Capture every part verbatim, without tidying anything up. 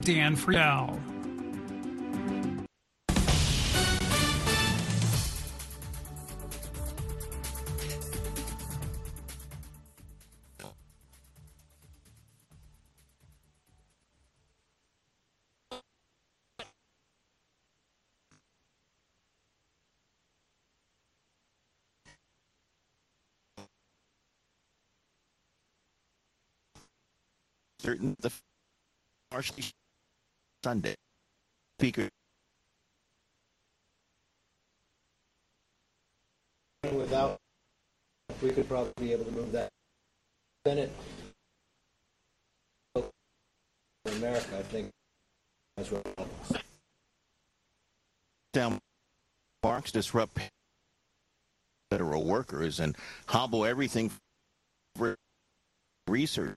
Dan Friedel. Certain the partially Sunday speaker without we could probably be able to move that Senate in America, I think, as well. Down parks disrupt federal workers and hobble everything for research.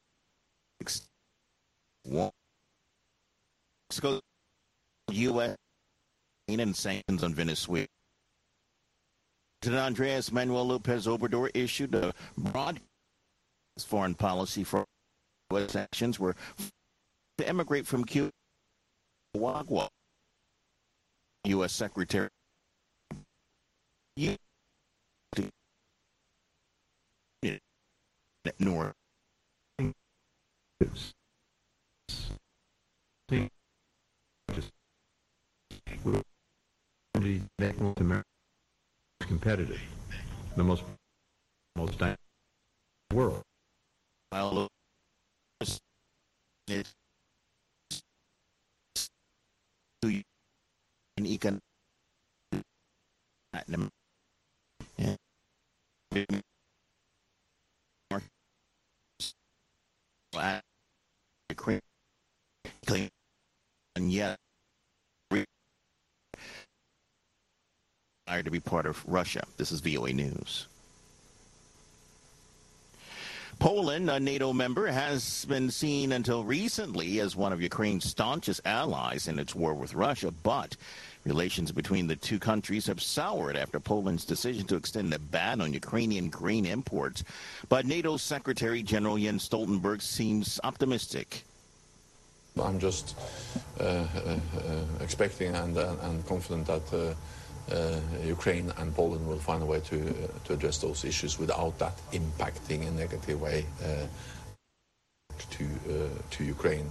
Mexico, U S and sanctions on Venezuela. President Andres Manuel Lopez Obrador issued a broad foreign policy for U S actions were to emigrate from Cuba to Nicaragua. U S Secretary North. North America is competitive, the most most dynamic in the world. Well, it an econ and yet to be part of Russia. This is V O A News. Poland, a NATO member, has been seen until recently as one of Ukraine's staunchest allies in its war with Russia, but relations between the two countries have soured after Poland's decision to extend a ban on Ukrainian grain imports. But NATO Secretary General Jens Stoltenberg seems optimistic. I'm just uh, uh, uh, expecting and, uh, and confident that uh, uh, Ukraine and Poland will find a way to, uh, to address those issues without that impacting in a negative way uh, to, uh, to Ukraine.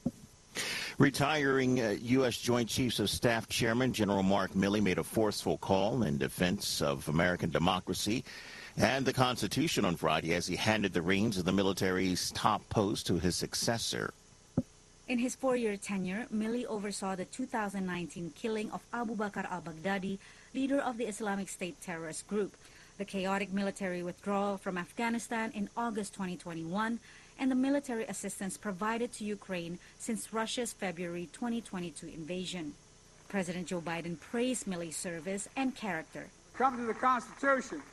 Retiring uh, U S Joint Chiefs of Staff Chairman General Mark Milley made a forceful call in defense of American democracy and the Constitution on Friday as he handed the reins of the military's top post to his successor. In his four-year tenure, Milley oversaw the two thousand nineteen killing of Abu Bakr al-Baghdadi, leader of the Islamic State terrorist group, the chaotic military withdrawal from Afghanistan in August twenty twenty-one, and the military assistance provided to Ukraine since Russia's February twenty twenty-two invasion. President Joe Biden praised Milley's service and character. Come to the Constitution.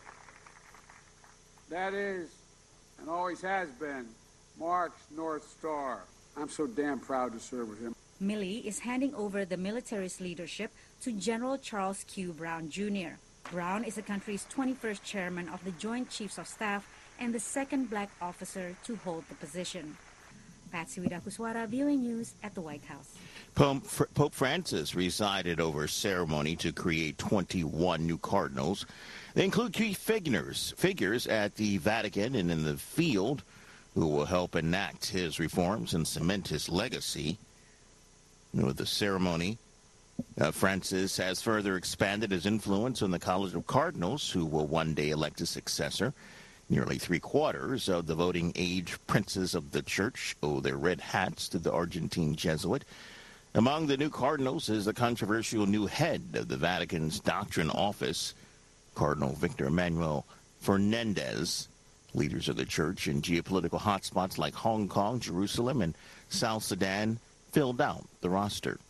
That is, and always has been, Mark's North Star. I'm so damn proud to serve with him. Milley is handing over the military's leadership to General Charles Q. Brown Junior Brown is the country's twenty-first chairman of the Joint Chiefs of Staff and the second black officer to hold the position. Patsy Widakuswara, V O A News at the White House. Pope, Pope Francis resided over a ceremony to create twenty-one new cardinals. They include key figures, figures at the Vatican and in the field who will help enact his reforms and cement his legacy. With the ceremony, uh, Francis has further expanded his influence on the College of Cardinals, who will one day elect a successor. Nearly three-quarters of the voting age princes of the church owe their red hats to the Argentine Jesuit. Among the new cardinals is the controversial new head of the Vatican's doctrine office, Cardinal Victor Emmanuel Fernandez. Leaders of the church in geopolitical hotspots like Hong Kong, Jerusalem, and South Sudan filled out the roster.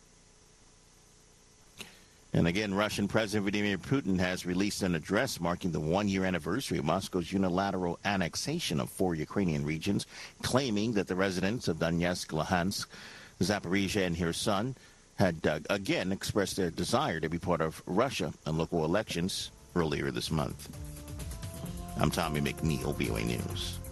And again, Russian President Vladimir Putin has released an address marking the one-year anniversary of Moscow's unilateral annexation of four Ukrainian regions, claiming that the residents of Donetsk, Luhansk, Zaporizhia, and Kherson had uh, again expressed their desire to be part of Russia in local elections earlier this month. I'm Tommy McNeil, V O A News.